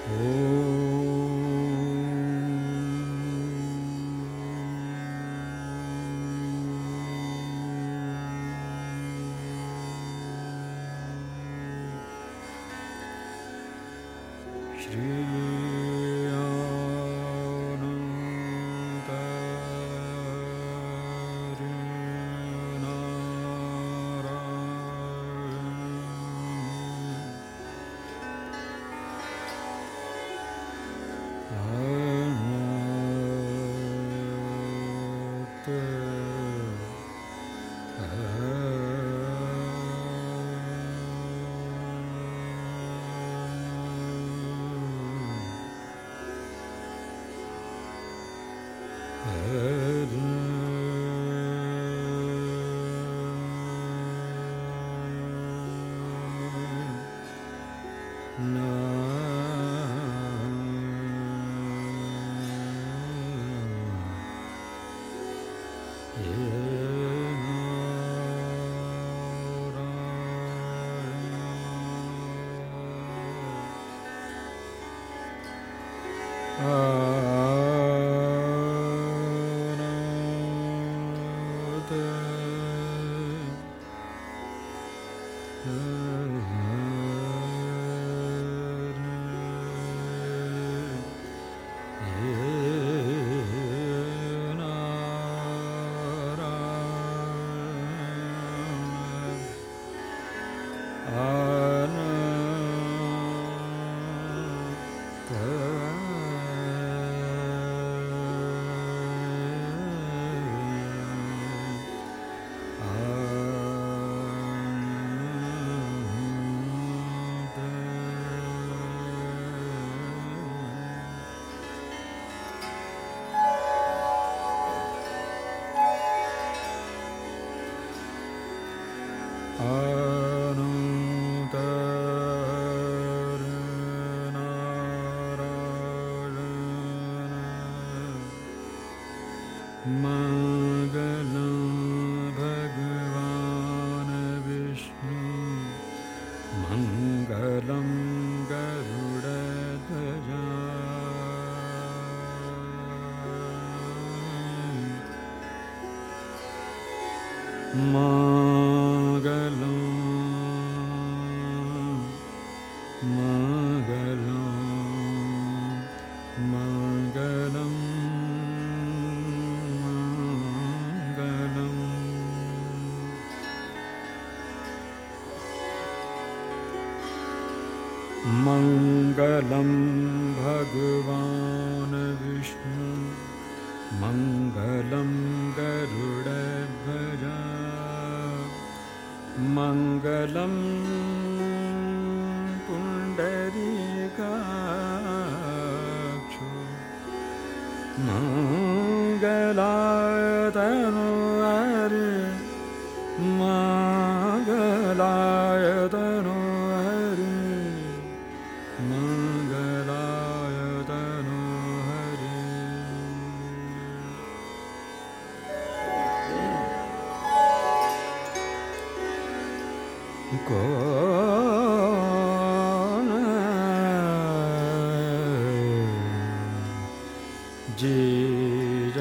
मङ्गलं भगवान् विष्णु मङ्गलं गरुडध्वज मङ्गलं पुण्डरीकाक्षो मङ्गलाय तनोहरि मङ्गलाय तनोहरि मङ्गलाय तनोहरि कौन जीर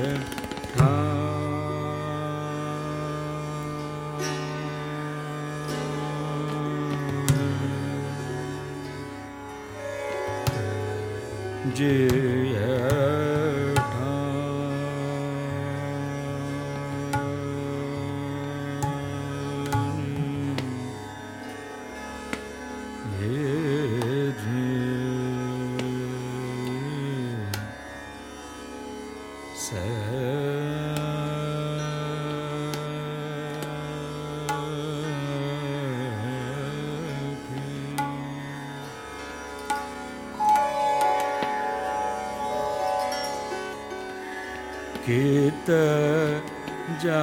कित जा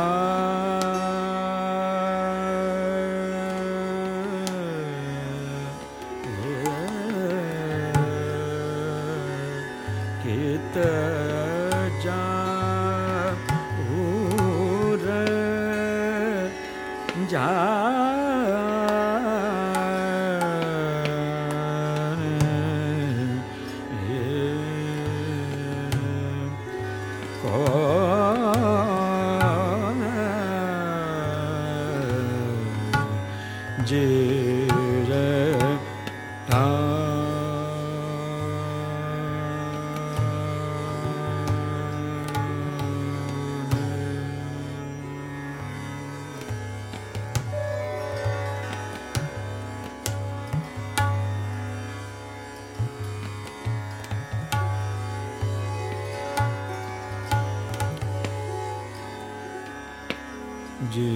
कित जा जा ji re tha ji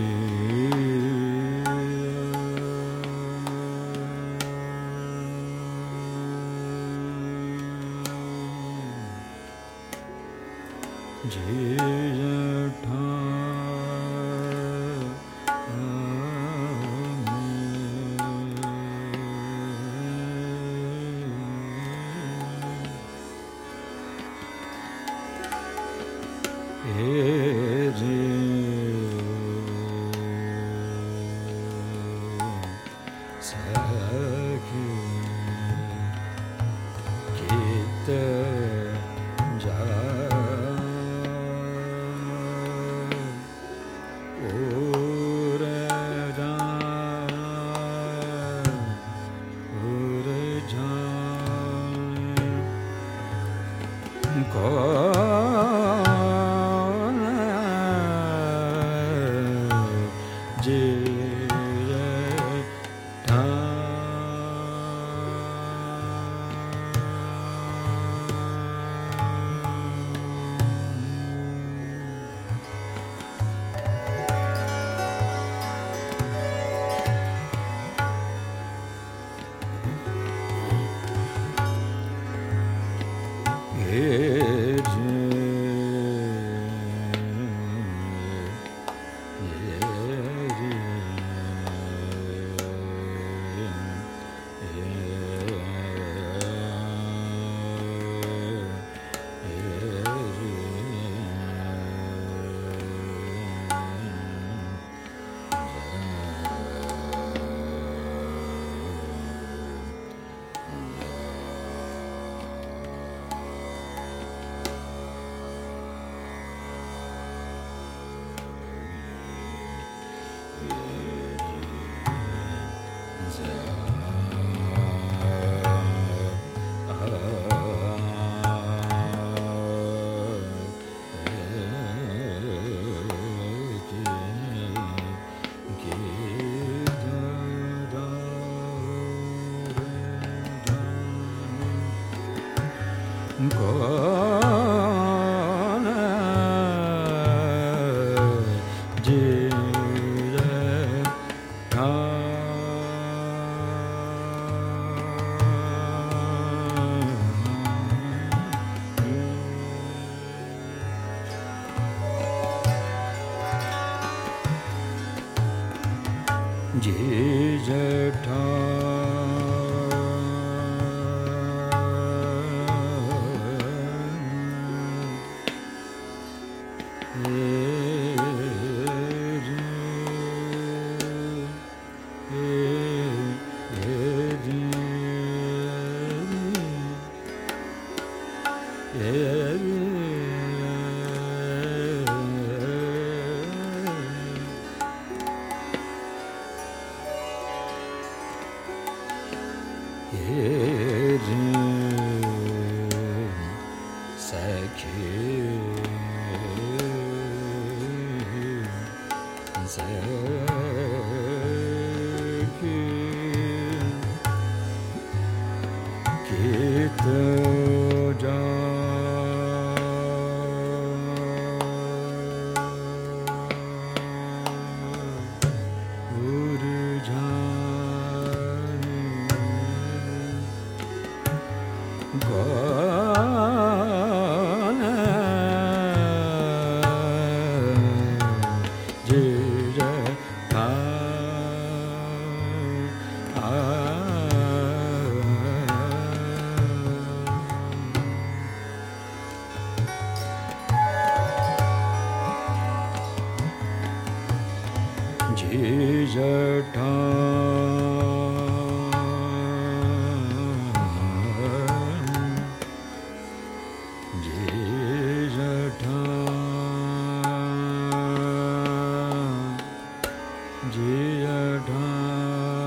Jaya Dham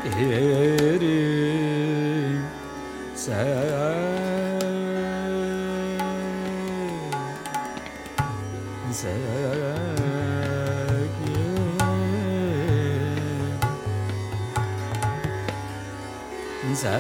eri sa sa sa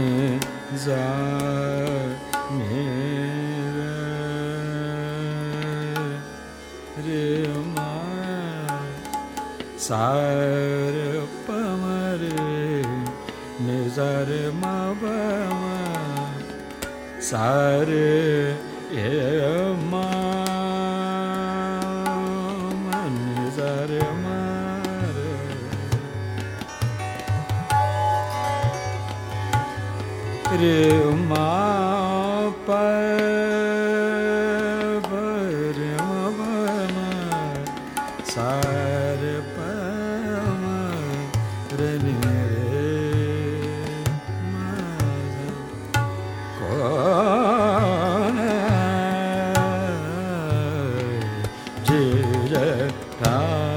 za ni re ma sa re pa ma re ni za re ma ba ma sa re ma ma ni za re ma re ma pa ba re ma ba ma sa re pa ma re ni re ma ko na ji re ta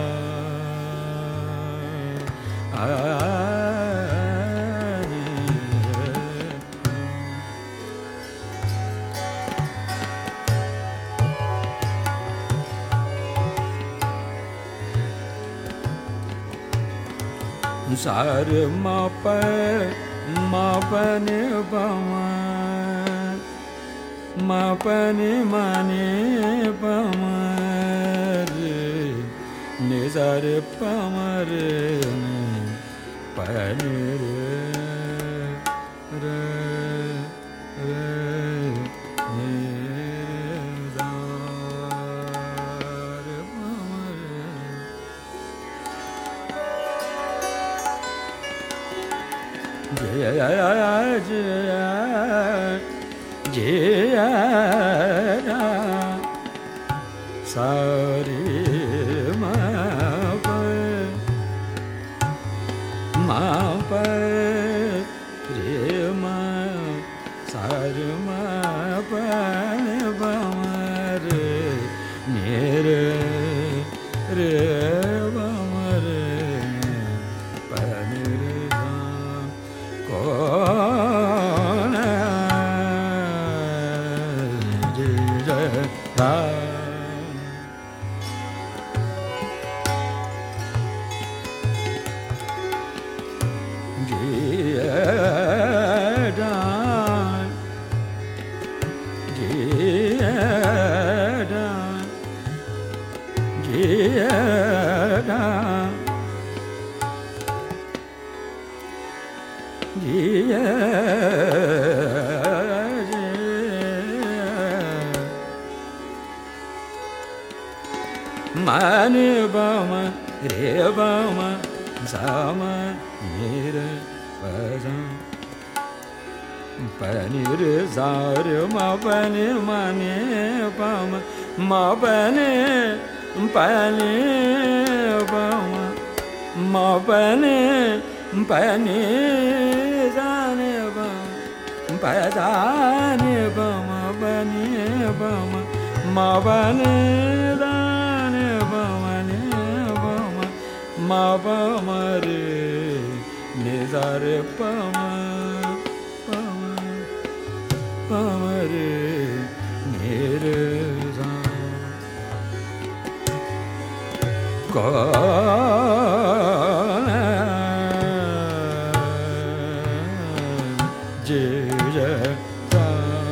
sa re ma pa ni pa ni ma ni pa ma re ni sa re pa ma re ni pa ni re re re ni sa re pa ma re sa re ma pa re ma sa re ma pa ni pa ma re ni re re pa ma re pa ni re ko na ji re ta ma ni ba ma re ba ma sa ma ni re pa sa pa ni re sa re ma pa ni pa ma pa ni pa ma pa ni sa ni pa sa ni pa ma pa ni ma pa ni sa ma pa ma re ni sa re pa ma re ni re sa ko na ji re ta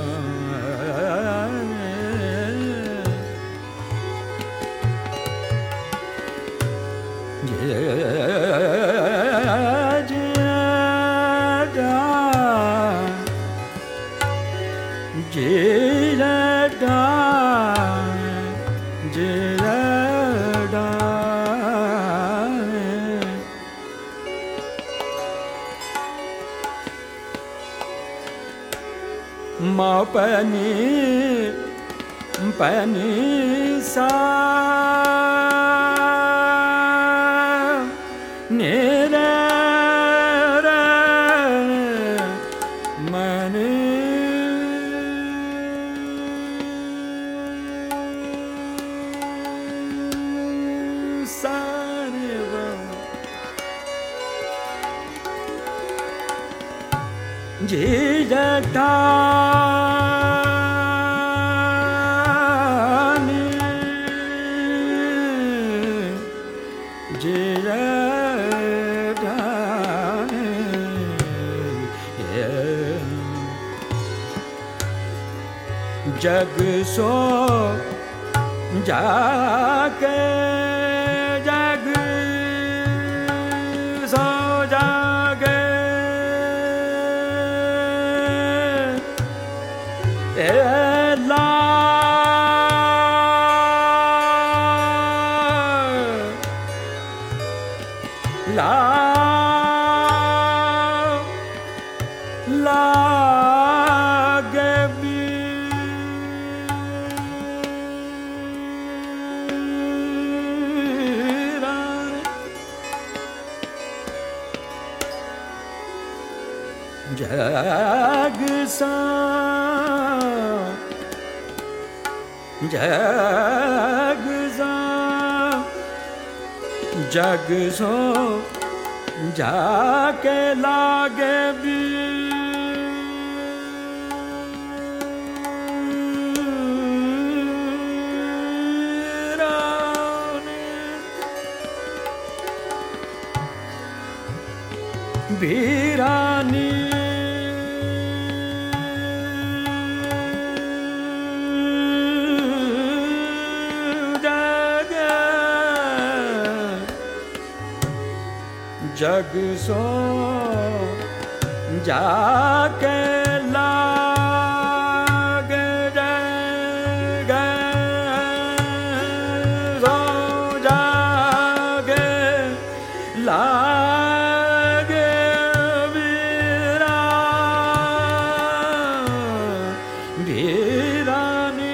ma pa ni sa ni re re ma ni sa ni ba ji da ta yeah. जग सो जाके जग सो जागे ला ला लागे बीरा जग सा जग सा जग सो जाके लागे बीरानी जग सो जाके लागे जग सो जागे लागे बीरा बीरानी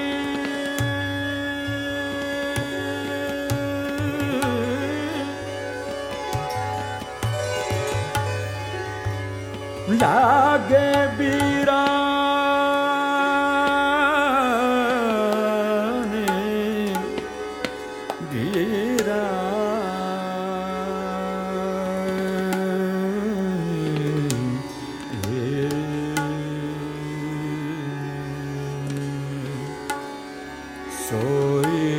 लागे बीरानी बीरा सोई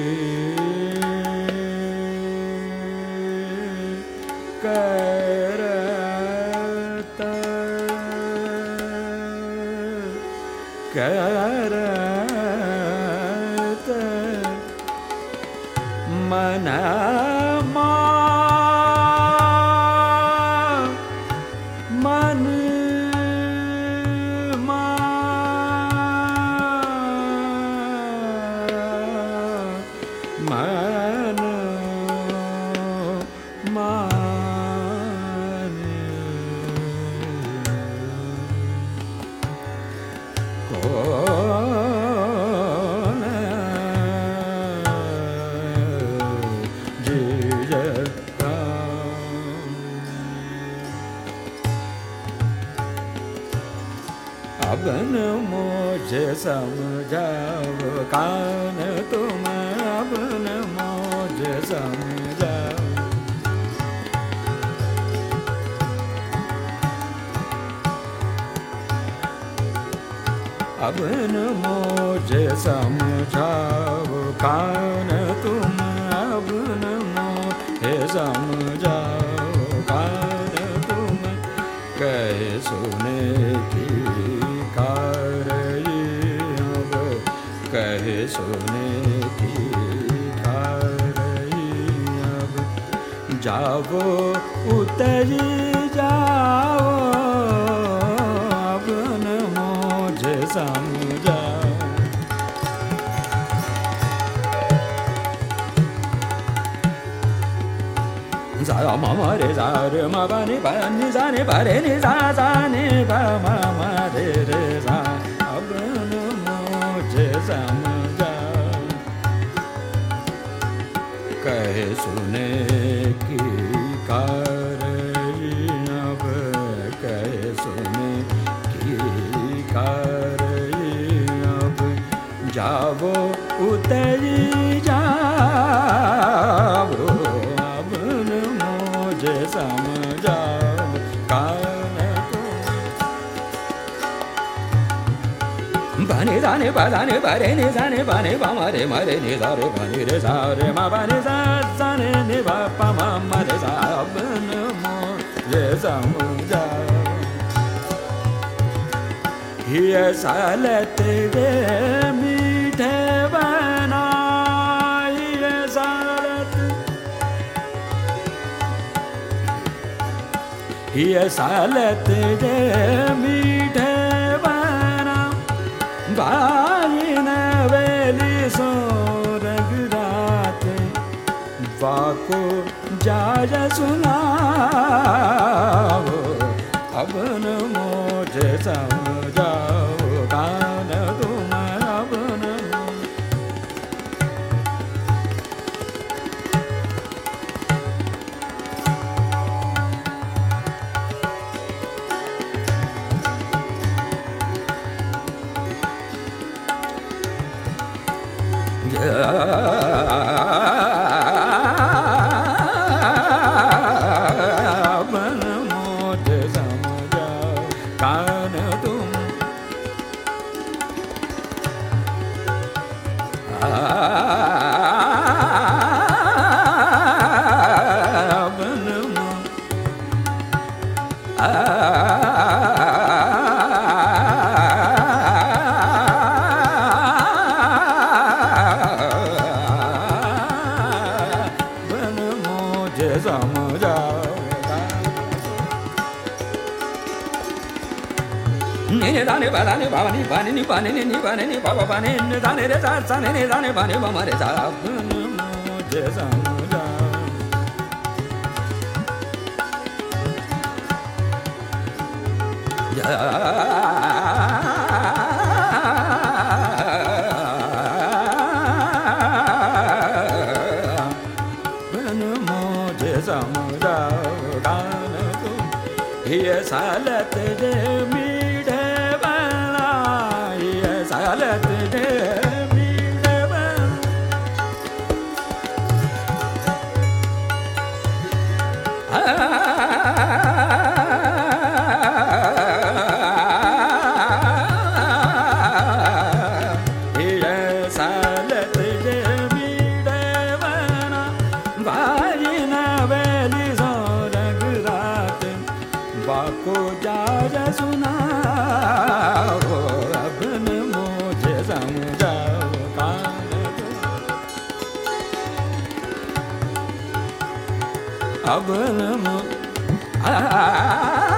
करता करत मन मन मन मान कौन जिजका अब न मुझे समझाओ कान तुम अब न मुझे समझाओ अब न मुझे समझाओ कान तुम अब न मुझे समझाओ कान तुम कहे सुने की कारई अब कहे सुने की कारई अब जाओ उतरी जाओ अब न मुझे समझाओ सा मा रे सा रे मा पा नि सा नि पा रे नि सा नि पा मा रे रे सा अब न मुझे समझाओ कहे सुने की कारई अब कहे सुने की कारई अब जाओ उतरी जाओ अब न मुझे समझाओ कान बने जाने बजाने बरे नि जाने बने बारे मरे नि रे बने रे सा रे मा बने सा जाने नि बा पा मा रे सा अब न मुझे समझाओ ये सालत गे मीठे बना, ये सालत, ये सालत गे मीठे बना, भाई नवेली सो रघुरात, वाको जाय सुनाओ, अब न मुझे समझाओ, कान तुम अब न। Dane badane babani bani ni bani ni bani ni baba bani ni dane re sa sa ne dane bani bama re sa mujhe samjha ya ban mujhe samjha gan tu ye salat de salat de मीठे ये सालत de मीठे बना, भाई नवेली सो रघुरात, वाको जाय सुनाओ, अब न मुझे समझाओ, कान अब न